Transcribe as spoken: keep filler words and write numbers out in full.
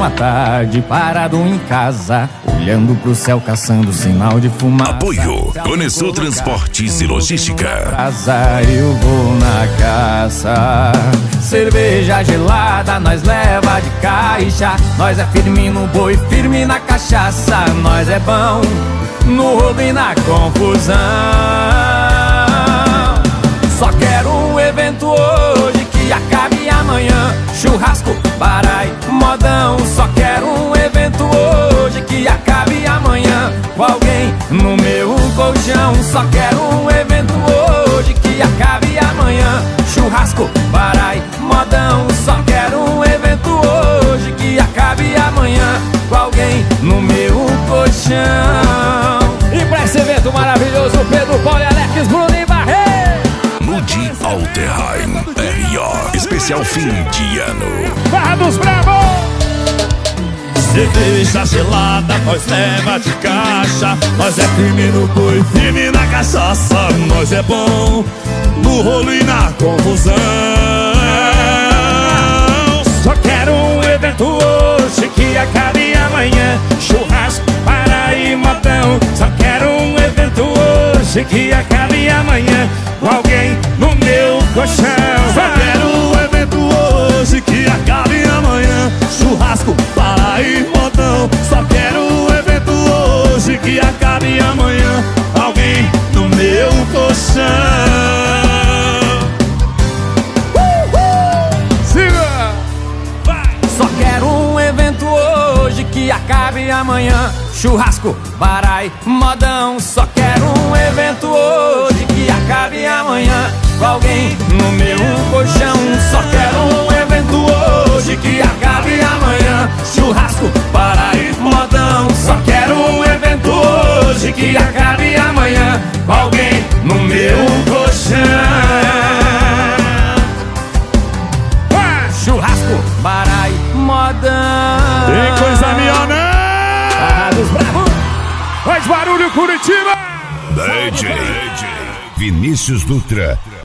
uma tarde parado em casa, olhando pro céu, caçando sinal de fumaça. Apoio Conesul Transportes e Logística. Praça, eu vou na caça. Cerveja gelada, nós leva de caixa. Nós é firme no boi, firme na cachaça. Nós é bom no roubo e na confusão. Só quero um evento hoje que acabe amanhã. Churrasco, barai, modão. Só quero um evento hoje que acabe amanhã com alguém no meu colchão. Só quero um evento hoje que acabe amanhã. Churrasco, barai, modão. Só quero um evento hoje que acabe amanhã com alguém no meu colchão. E pra esse evento maravilhoso, Pedro, Paulo e Alex, Bruno e Barreto. Mude Alterheim R O especial fim de ano. Barra dos Bravos! Cerveja gelada, nós leva de caixa. Nós é firme no boi, firme na cachaça. Nós é bom no rolo e na confusão. Só quero um evento hoje que acabe amanhã. Churrasco, para e modão. Só quero um evento hoje que acabe amanhã com alguém no meu colchão. Só quero um evento hoje que acabe amanhã. Churrasco, para e modão. Só quero um evento hoje que acabe amanhã alguém no meu colchão. Siga! Vai! Só quero um evento hoje que acabe amanhã. Churrasco, barai, modão. Só quero um evento hoje que acabe amanhã com alguém no meu colchão. Só quero um evento hoje que acabe amanhã. Churrasco, barai, modão. Só quero um evento hoje que acabe amanhã com alguém no meu colchão. Churrasco, barai, modão. Tem coisa melhor não. Barra dos Bravos. Faz barulho, Curitiba. D J Vinícius Dutra.